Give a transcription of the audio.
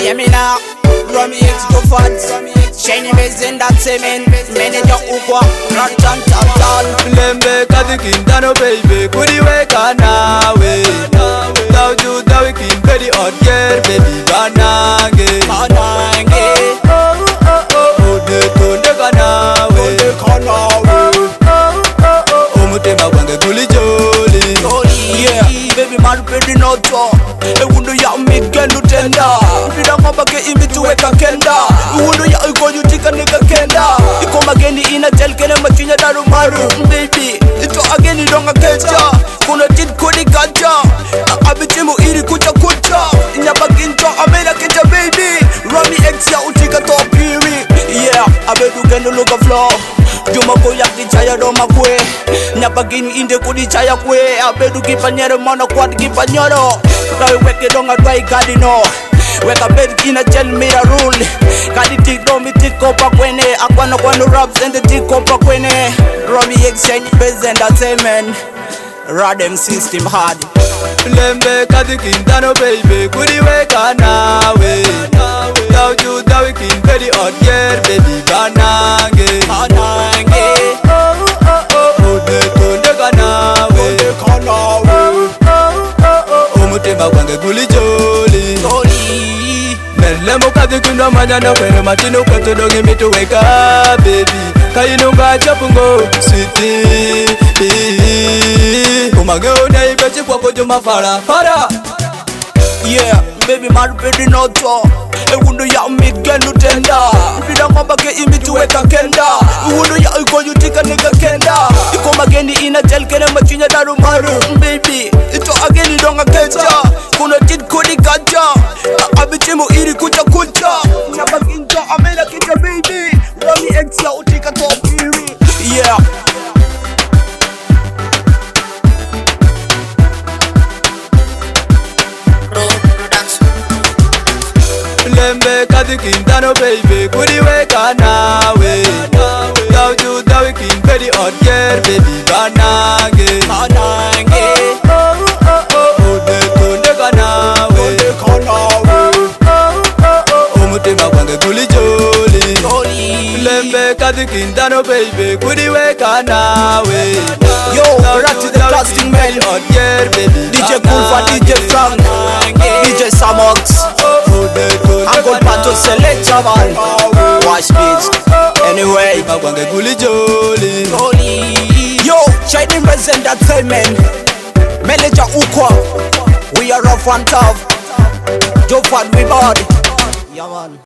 Hear me now, Romy X go fat. Shiny Mason that semen, manager ukwa, not tan. Lembe kadikindano baby, kudiweka nawe. Tauju tawikin very hot girl, baby banange. Netondeka nawe. Omutema wange gulijoli. Yeah, baby man pedi noto. Ewundo ya migenu tenda. Mpida ngomba ke imitu weka kenda. Ewundo ya ikonyu tika nigga kenda. Iko mageni ina tel kene machinya daru maru. Baby, ito ageni donga kecha. Kuna tit kodi kacha. Abitimu iri kucha. Nyapa kinto amena kecha baby. Romy X ya utika top piri. Yeah, abedu kendo look a floor. Juma ko yaki chaya do makwe. Nyapa gini inde kudi chaya kwe. Abedu kipanyere mana kwad kipanyoro. Tawe weke donga dwai kadino. Weka bed kina gel mira rule. Kadi tik do mi tik kopa kwene. Akwana kwano raps and the tik kopa kwene. Romy X shiny bez and that semen. Radem system hard. Lembe kadikindano baby, kudiweka nawe. Tauju tawikin very hot girl, baby banange. Netondeka nawe. Omutema wange gulijoli. Melemo kadikindwa manyana kwene matino kwetu dongi mituweka baby. Kayinunga chapungo sweetie. Kumageo na ibechi kwa kojo mafara. Yeah, baby man pedi noto. Ewundo ya migenu tenda. Mpida ngomba ke imitu weka kenda. Ewundo ya ikonyu tika nigga kenda. Iko mageni ina tel kene machinya daru maru. Baby, ito ageni donga kecha. Kuna tit kodi kacha. Abitimu iri kucha. Nyapa kinto amena kita baby. Romy X ya utika top iri. Yeah. Lembe kadikindano baby, kudiweka nawe. Tauju tawikin very hot girl, baby banange. Netondeka nawe. Omutema wange gulijoli. Lembe kadikindano baby, kudiweka nawe. Yo, rap to the casting man. Hot girl, baby DJ Kufa, DJ Frank, DJ Samox, Uncle Pato Selector man. Watch beats. Anyway, wange gulijoli. yo, Shiny Mason that semen. Manager ukwa. We are rough and tough. Joe Fad we body. Yeah man.